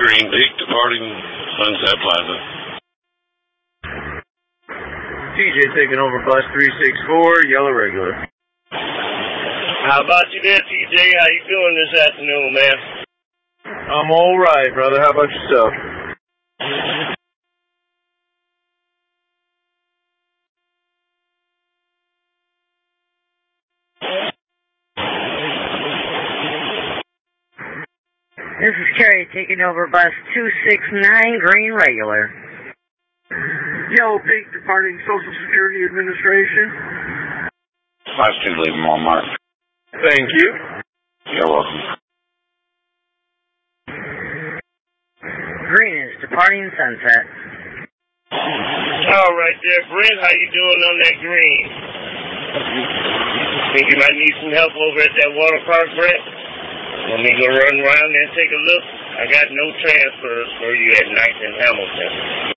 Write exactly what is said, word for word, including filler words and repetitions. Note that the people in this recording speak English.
Green, Peak departing Sunset Plaza. T J taking over bus three six four, yellow regular. How about you there, T J? How you doing this afternoon, man? I'm all right, brother. How about yourself? This is Carrie taking over bus two six nine, green regular. Yellow Peak departing Social Security Administration. Class two leaving Walmart. Thank you. You're welcome. Green is departing Sunset. All right there, Brent. How you doing on that green? Think you might need some help over at that water park, Brent? Want me to go run around there and take a look? I got no transfers for you at night in Hamilton.